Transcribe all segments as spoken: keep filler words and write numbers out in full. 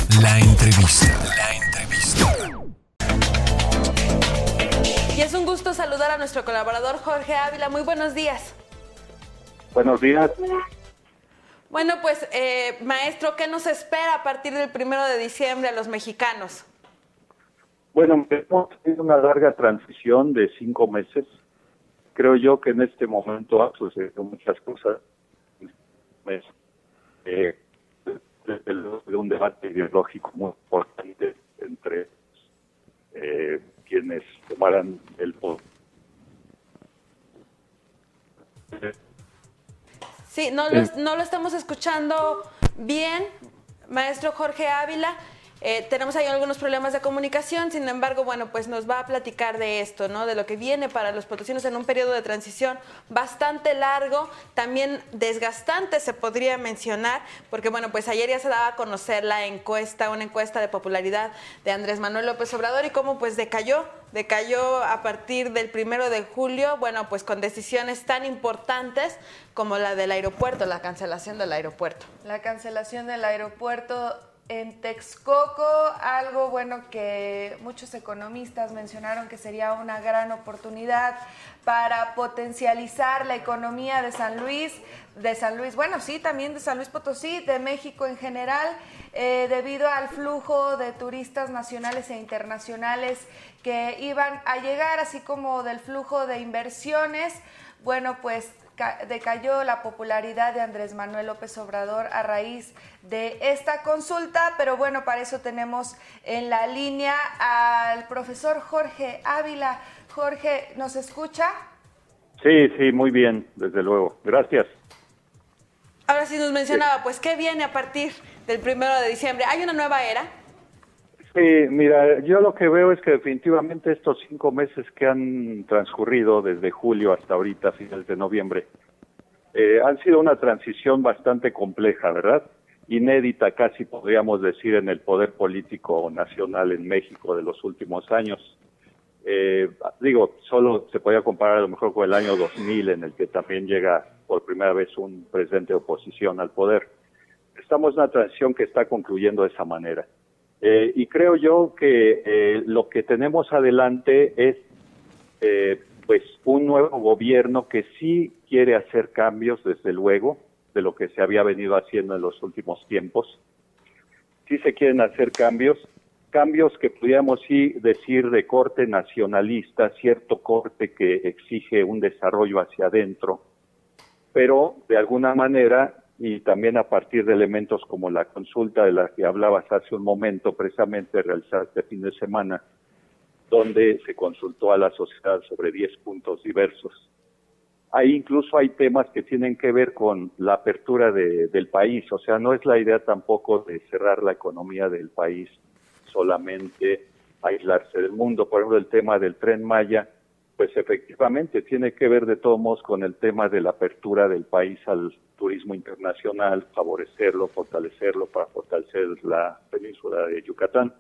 La entrevista. La entrevista. Y es un gusto saludar a nuestro colaborador Jorge Ávila. Muy buenos días. Buenos días. Bueno, pues, eh, maestro, ¿qué nos espera a partir del primero de diciembre a los mexicanos? Bueno, hemos tenido una larga transición de cinco meses. Creo yo que en este momento ha sucedido muchas cosas. Eh, de un debate ideológico muy importante entre eh, quienes tomaran el poder. Sí, no lo, no lo estamos escuchando bien, maestro Jorge Ávila. Eh, tenemos ahí algunos problemas de comunicación, sin embargo, bueno, pues nos va a platicar de esto, ¿no? De lo que viene para los potosinos en un periodo de transición bastante largo, también desgastante se podría mencionar, porque bueno, pues ayer ya se daba a conocer la encuesta, una encuesta de popularidad de Andrés Manuel López Obrador y cómo pues decayó, decayó a partir del primero de julio, bueno, pues con decisiones tan importantes como la del aeropuerto, la cancelación del aeropuerto. La cancelación del aeropuerto en Texcoco, algo bueno que muchos economistas mencionaron que sería una gran oportunidad para potencializar la economía de San Luis, de San Luis, bueno, sí, también de San Luis Potosí, de México en general, eh, debido al flujo de turistas nacionales e internacionales que iban a llegar, así como del flujo de inversiones. Bueno, pues decayó la popularidad de Andrés Manuel López Obrador a raíz de esta consulta, pero bueno, para eso tenemos en la línea al profesor Jorge Ávila. Jorge, ¿nos escucha? Sí, sí, muy bien, desde luego. Gracias. Ahora sí nos mencionaba, pues, ¿qué viene a partir del primero de diciembre? ¿Hay una nueva era? Sí, mira, yo lo que veo es que definitivamente estos cinco meses que han transcurrido desde julio hasta ahorita, finales de noviembre, eh, han sido una transición bastante compleja, ¿verdad? Inédita casi podríamos decir en el poder político nacional en México de los últimos años. Eh, digo, solo se podía comparar a lo mejor con el año dos mil, en el que también llega por primera vez un presidente de oposición al poder. Estamos en una transición que está concluyendo de esa manera. Eh, y creo yo que eh, lo que tenemos adelante es eh, pues un nuevo gobierno que sí quiere hacer cambios, desde luego, de lo que se había venido haciendo en los últimos tiempos. Sí se quieren hacer cambios, cambios que pudiéramos sí decir de corte nacionalista, cierto corte que exige un desarrollo hacia adentro, pero de alguna manera, y también a partir de elementos como la consulta de la que hablabas hace un momento, precisamente realizada este fin de semana, donde se consultó a la sociedad sobre diez puntos diversos. Ahí incluso hay temas que tienen que ver con la apertura de, del país, o sea, no es la idea tampoco de cerrar la economía del país, solamente aislarse del mundo. Por ejemplo, el tema del Tren Maya, pues efectivamente tiene que ver de todos modos con el tema de la apertura del país al turismo internacional, favorecerlo, fortalecerlo para fortalecer la península de Yucatán.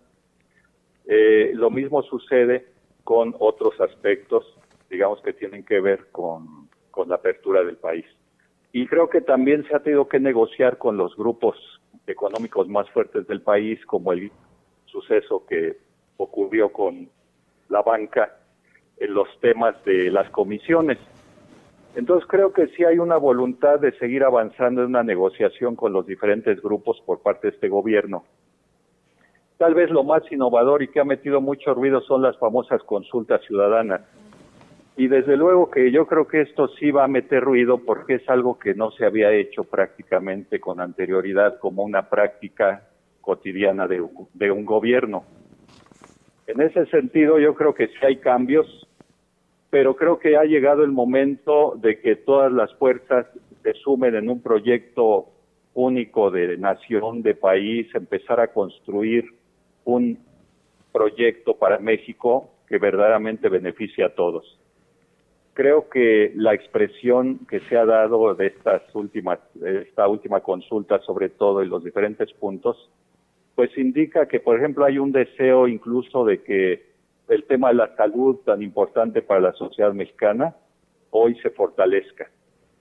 Eh, lo mismo sucede con otros aspectos, digamos, que tienen que ver con, con la apertura del país. Y creo que también se ha tenido que negociar con los grupos económicos más fuertes del país, como el suceso que ocurrió con la banca, en los temas de las comisiones. Entonces creo que sí hay una voluntad de seguir avanzando en una negociación con los diferentes grupos por parte de este gobierno. Tal vez lo más innovador y que ha metido mucho ruido son las famosas consultas ciudadanas. Y desde luego que yo creo que esto sí va a meter ruido porque es algo que no se había hecho prácticamente con anterioridad como una práctica cotidiana de, de un gobierno. En ese sentido yo creo que sí hay cambios, pero creo que ha llegado el momento de que todas las fuerzas se sumen en un proyecto único de nación, de país, empezar a construir un proyecto para México que verdaderamente beneficie a todos. Creo que la expresión que se ha dado de estas últimas, de esta última consulta, sobre todo en los diferentes puntos, pues indica que, por ejemplo, hay un deseo incluso de que el tema de la salud, tan importante para la sociedad mexicana, hoy se fortalezca.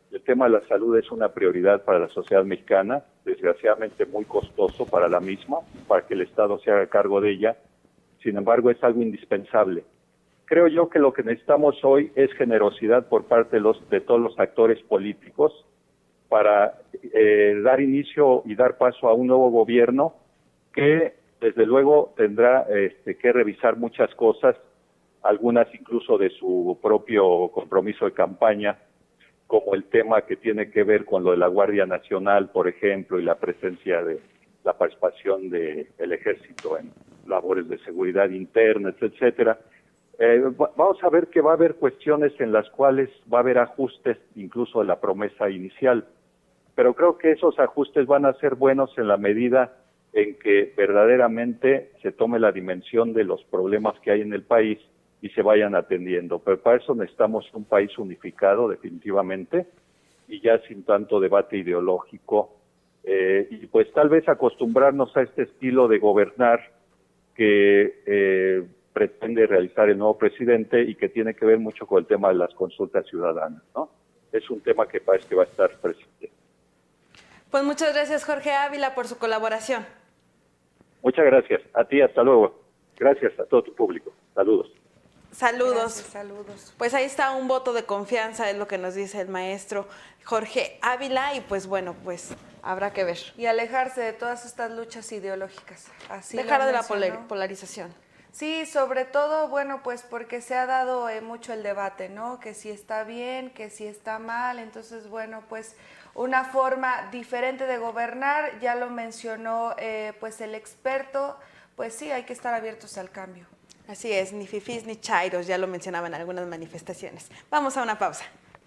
El tema de la salud es una prioridad para la sociedad mexicana, desgraciadamente muy costoso para la misma, para que el Estado se haga cargo de ella. Sin embargo, es algo indispensable. Creo yo que lo que necesitamos hoy es generosidad por parte de, los, de todos los actores políticos para eh, dar inicio y dar paso a un nuevo gobierno que, desde luego, tendrá este, que revisar muchas cosas, algunas incluso de su propio compromiso de campaña, como el tema que tiene que ver con lo de la Guardia Nacional, por ejemplo, y la presencia de la participación del Ejército en labores de seguridad interna, etcétera. Eh, vamos a ver que va a haber cuestiones en las cuales va a haber ajustes incluso de la promesa inicial, pero creo que esos ajustes van a ser buenos en la medida en que verdaderamente se tome la dimensión de los problemas que hay en el país y se vayan atendiendo. Pero para eso necesitamos un país unificado definitivamente y ya sin tanto debate ideológico eh, y pues tal vez acostumbrarnos a este estilo de gobernar que eh, pretende realizar el nuevo presidente y que tiene que ver mucho con el tema de las consultas ciudadanas, ¿no? Es un tema que parece que va a estar presente. Pues muchas gracias, Jorge Ávila, por su colaboración. Muchas gracias. A ti, hasta luego. Gracias a todo tu público. Saludos. Saludos. Gracias, saludos. Pues ahí está un voto de confianza, es lo que nos dice el maestro Jorge Ávila, y pues bueno, pues habrá que ver. Y alejarse de todas estas luchas ideológicas. Así Dejar de la mencionó. polarización. Sí, sobre todo, bueno, pues porque se ha dado eh, mucho el debate, ¿no? Que si está bien, que si está mal, entonces, bueno, pues una forma diferente de gobernar, ya lo mencionó eh, pues el experto, pues sí, hay que estar abiertos al cambio. Así es, ni fifís ni chairos, ya lo mencionaban en algunas manifestaciones. Vamos a una pausa.